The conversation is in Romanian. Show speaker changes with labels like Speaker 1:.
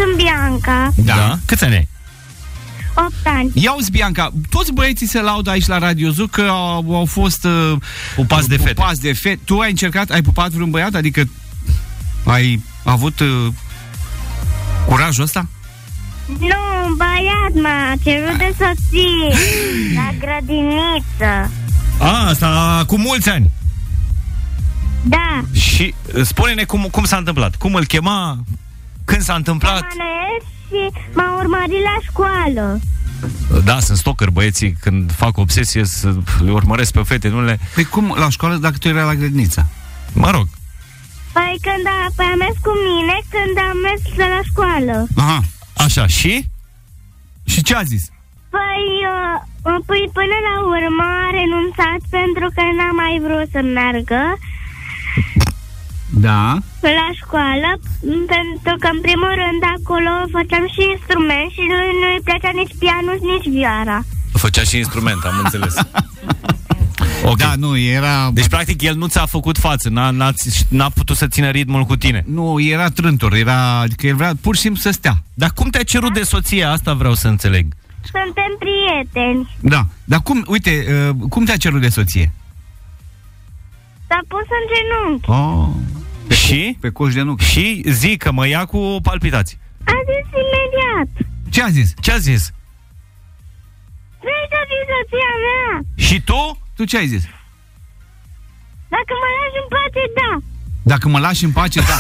Speaker 1: sunt Bianca.
Speaker 2: Da. Câți ani ai?
Speaker 1: 8 ani.
Speaker 3: Ia uzi, Bianca, toți băieții se laudă aici la Radio Zoo că au fost
Speaker 2: pupați de fete.
Speaker 3: Tu ai încercat, ai pupat vreun băiat? Adică ai avut curajul ăsta?
Speaker 1: Nu, un băiat m-a cerut de soție la grădiniță.
Speaker 2: Asta cu mulți ani.
Speaker 1: Da.
Speaker 2: Și spune-ne cum s-a întâmplat. Cum îl chema? Când s-a întâmplat?
Speaker 1: Și m-a urmărit la școală.
Speaker 2: Da, sunt stalker băieții. Când fac obsesie le urmăresc pe fete, nu le...
Speaker 3: Păi cum la școală dacă tu erai la grădiniță?
Speaker 2: Mă rog.
Speaker 1: Păi când a mers cu mine când am mers la școală.
Speaker 3: Aha.
Speaker 2: Așa, și?
Speaker 3: Și ce a zis?
Speaker 1: Păi până la urmă a renunțat pentru că n-a mai vrut să meargă.
Speaker 3: Da.
Speaker 1: La școală, pentru că în primul rând acolo făceam și instrument și nu-i plăcea nici pianul, nici vioara.
Speaker 2: Făcea și instrument, am înțeles.
Speaker 3: Okay. Da, nu, era...
Speaker 2: Deci, practic, el nu ți-a făcut față, n-a putut să țină ritmul cu tine.
Speaker 3: Nu, era trântor, adică el vrea pur și simplu să stea.
Speaker 2: Dar cum te-a cerut de soție? Asta vreau să înțeleg.
Speaker 1: Suntem prieteni.
Speaker 3: Da, dar cum te-a cerut de soție?
Speaker 1: S-a pus în genunchi.
Speaker 2: Și?
Speaker 3: Pe coș de nuc.
Speaker 2: Și zic că mă ia cu palpitații.
Speaker 1: A zis imediat.
Speaker 3: Ce a zis?
Speaker 2: Ce a zis?
Speaker 1: Vrei să fii soția mea?
Speaker 2: Și tu?
Speaker 3: Tu ce ai zis?
Speaker 1: Dacă mă lași în pace, da.
Speaker 3: Dacă mă lași în pace, da.